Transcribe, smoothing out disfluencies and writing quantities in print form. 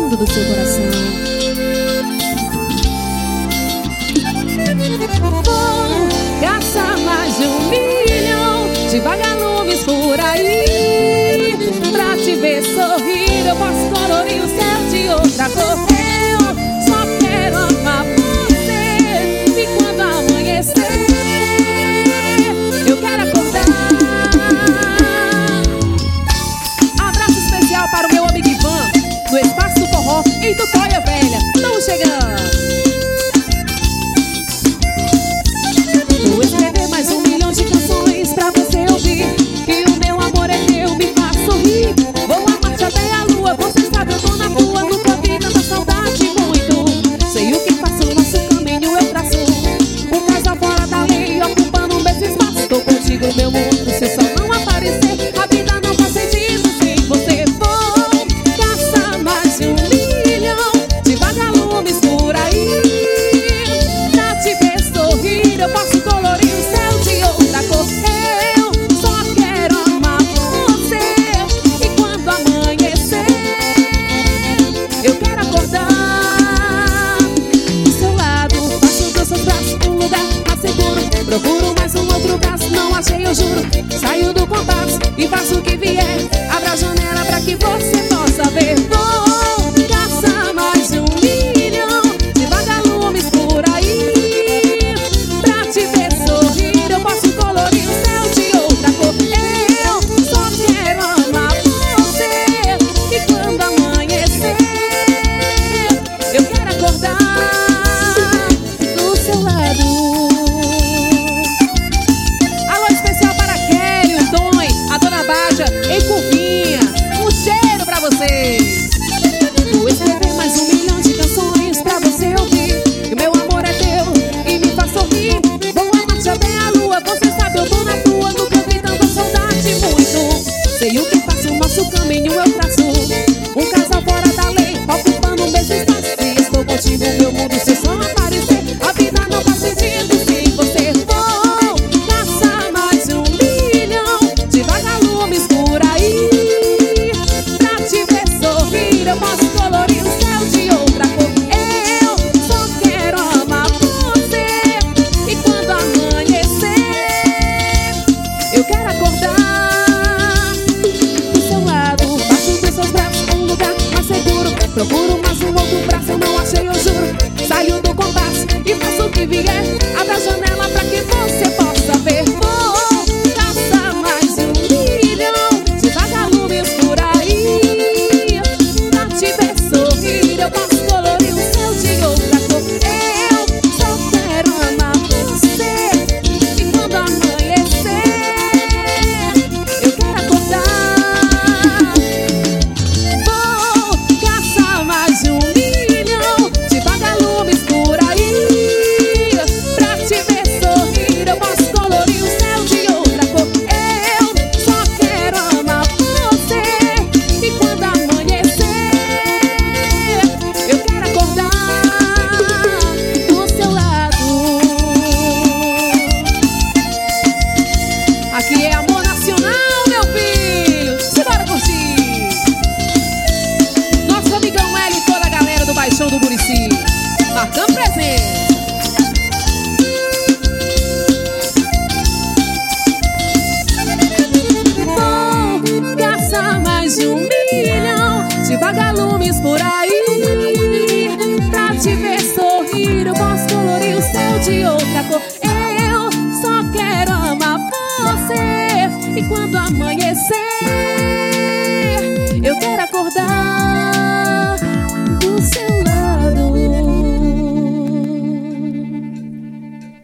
fundo do seu coração. Vou gastar mais de 1 milhão de vagalumes por aí. Pra te ver sorrir, eu posso colorir o céu de outra cor. Eu só quero amar você. E quando amanhecer, eu quero acordar. Abraço especial para o meu amigo Ivan, no Espaço do Forró, em Tutóia Velha. Estamos chegando. Vou escrever mais 1 milhão de canções pra você ouvir. Que o meu amor é teu, me faz sorrir. Vou amar-te até a lua, você sabe eu tô na rua. Nunca vi tanta saudade muito. Sei o que faço, o nosso caminho eu traço. Um casal fora da lei, ocupando um mesmo espaço. Tô contigo, meu mundo, se só não aparecer, a vida não faz sentido sem você. Vou gastar mais de 1 milhão de vagalumes por aí. Pra te ver sorrir, eu posso colorir o céu de outra cor. Eu só quero amar você. E quando amanhecer, eu quero acordar do seu lado. Faço dos seus braços um lugar mais seguro. Procuro mais um outro braço, não achei, eu juro. Saio do compasso e faço o que vier. Abra a janela pra que você possa ver. Vou gastar mais de 1 milhão de vagalumes por aí. Pra te ver sorrir, eu posso colorir o céu de outra cor. Eu só quero amar você. E quando amanhecer, eu quero acordar do seu lado. Alô especial para a Kelly, o Tony, a Dona Baja, em Curvinha. Um cheiro pra vocês. Vou escrever mais 1 milhão de canções pra você ouvir. Que o meu amor é teu e me faz sorrir. Vou amar-te até a lua, você sabe eu tô na tua. Nunca vi tanta saudade muito. Sei o que faço, o nosso caminho eu traço. Um casal fora da lei, ocupando o mesmo espaço. Se estou contigo, meu mundo, se só aparecer, a vida não faz sentido sem você. Vou gastar mais de 1 milhão de vagalumes por aí. Pra te ver sorrir, eu posso colorir o céu de outra cor. Eu só quero amar você. E quando amanhecer, eu quero acordar do seu lado. Faço dos seus braços um lugar mais seguro. Procuro mais um outro braço, eu não achei, eu juro. Saio do compasso e faço o que vier. Abra a janela pra que você possa ver. Vou gastar mais de 1 milhão de vagalumes por aí. Pra te ver sorrir, eu posso colorir o céu de outra cor. Eu só quero amar você. E quando amanhecer, eu quero acordar. Vou gastar mais de 1 milhão de vagalumes por aí. Pra te ver sorrir, eu posso colorir o céu de outra cor. Eu só quero amar você. E quando amanhecer, eu quero acordar do seu lado. Aqui é amor nacional, meu filho. Simbora curtir. Nosso amigão L e toda a galera do Baixão do Murici, marcando presença. Vou gastar mais de 1 milhão de vagalumes por aí. Pra te ver sorrir, eu posso colorir o céu de outra cor. Eu só quero amar você. E quando